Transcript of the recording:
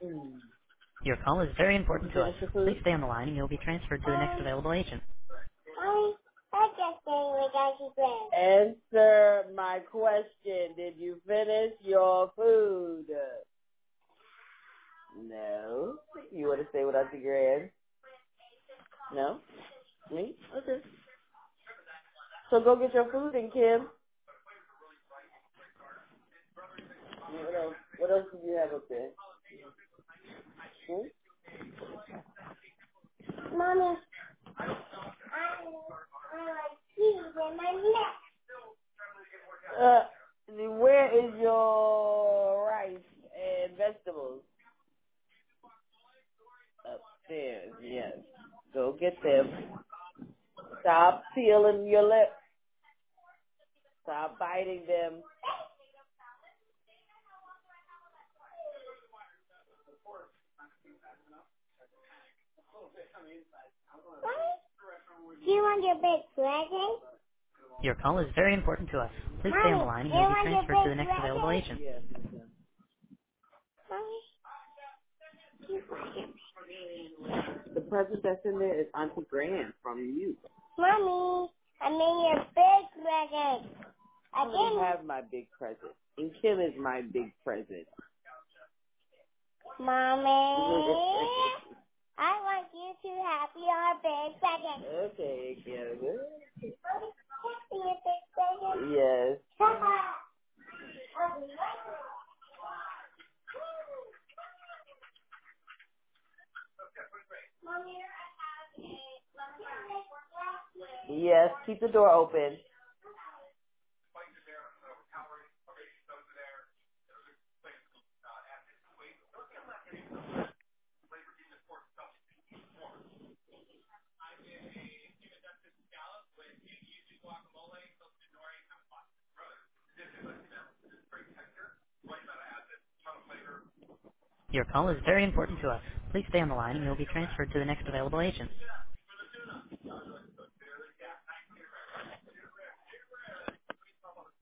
Mm. Your call is very Did you important to us. finish your Please food? stay on the line and you'll be transferred to the next available agent. I just saying we got you bread. Answer my question. Did you finish your food? No. You want to stay without the grand? No? Me? Okay. So go get your food and Kim. What else? What else do you have up there? Hmm? Mommy, I like cheese in my neck. Where is your rice and vegetables? Upstairs, yes. Go get them. Stop peeling your lips. Stop biting them. Do you want your big present? Your call is very important to us. Please stay on the Mommy, line do and you you'll be want your transferred to the big next available present? agent. Yes, yes. The present that's in there is Auntie Gran from you. Mommy, I mean your big present. I didn't have my big present. And Kim is my big present. Mommy, I want you to have your big present. Okay, Kim. Your big present? Yes. Yes, keep the door open. Your call is very important to us. Please stay on the line and you'll be transferred to the next available agent.